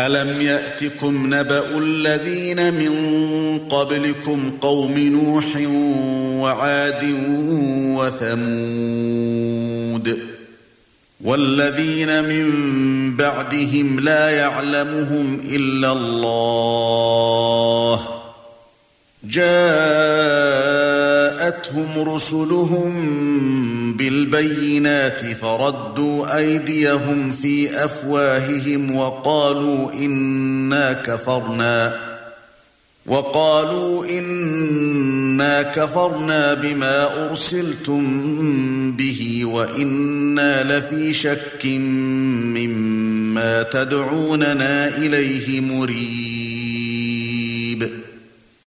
أَلَمْ يَأْتِكُمْ نَبَأُ الَّذِينَ مِنْ قَبْلِكُمْ قَوْمِ نُوحٍ وَعَادٍ وَثَمُودَ وَالَّذِينَ مِنْ بَعْدِهِمْ لَا يَعْلَمُهُمْ إِلَّا اللَّهُ جاءتهم رسلهم بالبينات فردوا أيديهم في أفواههم وقالوا إنا كفرنا بما أرسلتم به وإنا لفي شك مما تدعوننا إليه مريب.